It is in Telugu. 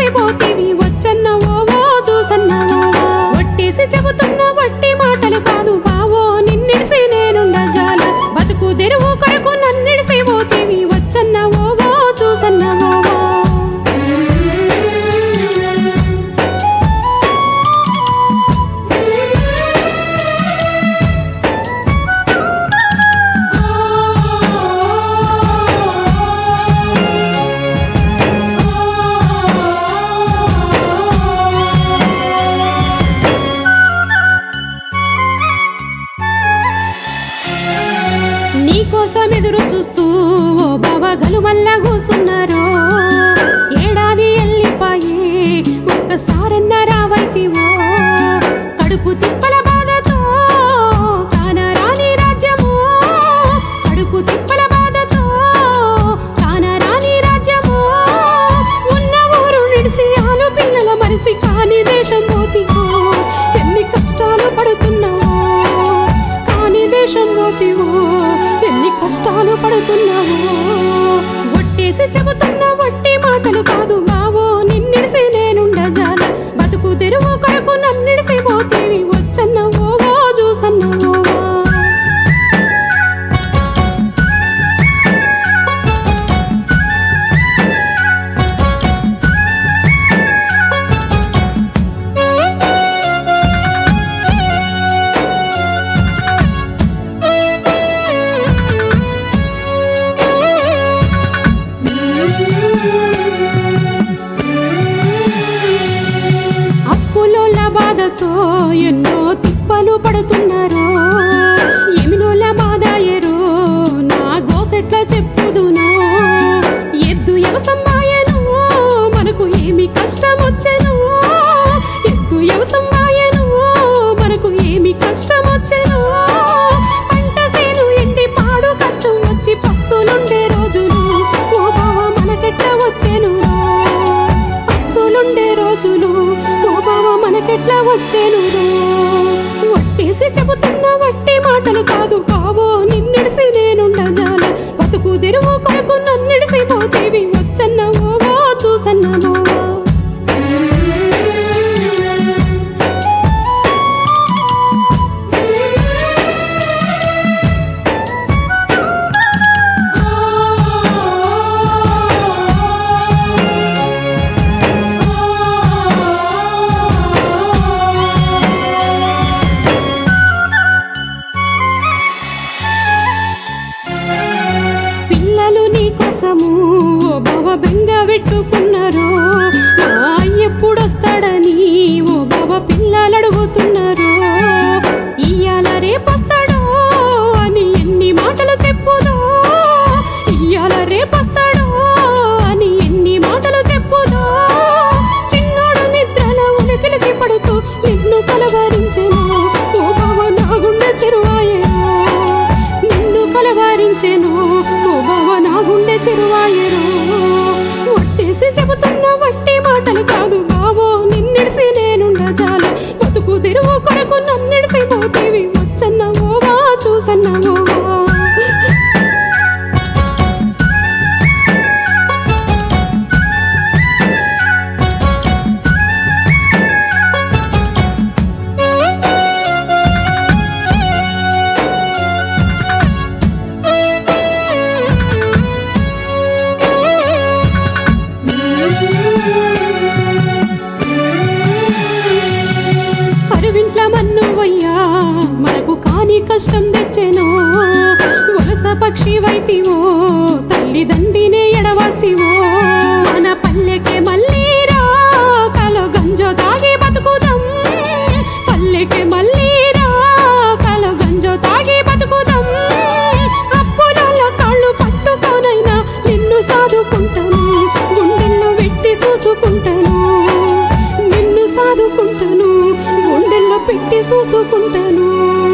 పోతేవి వచ్చన్నవో చూసన్నవో ఒట్టేసి చెబుతున్న వట్టి మాటలు కాదు బావో నిన్నిడిసి నేనుండ జాల బతుకు తెరువు కొరకు నన్నిడిసి పోతేవి వచ్చన్నవో చూసన్నవో నీకోసం ఎదురు చూస్తూ ఓ బావా గలుమల్లా కూసున్నారు ఏడాది ఎల్లిపాయే ఒక్కసారన్న రావైతివో కడుపు తిప్పల బాధతో కానరాని రాజ్యమో కడుపు తిప్పల బాధతో కానరాని రాజ్యమో ఉన్న ఊరు నిడిసి ఆలు పిల్లల మరిసి కాని దేశం పోతివో ఎన్ని కష్టాలు పడుతున్నావో కాని దేశం పోతివో ఎన్ని కష్టాలు పడుతున్నావో ఒట్టేసి చెబుతున్న వట్టి మాటలు కాదు బావో నిన్నిడిసి నేనుండ జాల బతుకు తెరువు కొరకు నన్నిడిసి పోతేవి వచ్చన్నవో చూసన్నవో బాధతో ఎన్నో తిప్పలు పడుతున్నారు ఎమినోల బాధాయరో నా గోసెట్ల చెప్పుదును ఎద్దు వ్యవసంబాయను మనకు ఏమి కష్టం వచ్చెను ఎద్దు వ్యవసంబాయను మనకు ఏమి కష్టం వచ్చెను పంట సేను ఎండి పాడు కష్టం వచ్చి పస్తులుండే రోజులు ఓ బావ మనకెట్ల వచ్చెను పస్తులుండే రోజులు మనకెట్లా వచ్చేను ఒట్టేసి చెబుతున్న వట్టి మాటలు కాదు బావో నిన్నిడిసి నేనుండ జాల బతుకు తెరువు కొరకు నన్నిడిసి పోతేవి వచ్చన్నవో చూసన్నవో ఓ బావ బెంగ పెట్టుకున్నారు మా ఎప్పుడొస్తాడని ఓ బావ పిల్లలు అడుగుతున్నారు ఇయ్యాల రేపొస్తాడో అని ఎన్ని మాటలు చెప్పుదో ఇయ్యాల రేపొస్తాడో అని ఎన్ని మాటలు చెప్పుదో చిన్నోడు నిద్రల ఉలికిలికి పడుతూ నిన్ను కలవరించెను ఓ బావ నా గుండె చెరువాయెను నిన్ను కలవరించెను ఓ బావ నా గుండె చెరువాయెను ఒట్టేసి చెబుతున్న వట్టి మాటలు కాదు బావో నిన్నిడిసి నేనుండ జాల బతుకు తెరువు కొరకు నన్నిడిసి పోతేవి వచ్చన్నవో చూసన్నవో మనకు కాని కష్టం తెచ్చెనో వలస పక్షి వైతివో తల్లిదండ్రినే ఎడవాస్తివో మన పల్లెకే మళ్ళీ రా కలో గంజో తాగి బతుకుదాం పల్లెకే మళ్ళీ రా కలో గంజో తాగి బతుకుదాం అప్పులలో కాళ్ళు పట్టుకోనైనా నిన్ను సాదుకుంటాను గుండెల్లో పెట్టి చూసుకుంటాను నిన్ను సాదుకుంటాను గుండెల్లో పెట్టి చూసుకుంటాను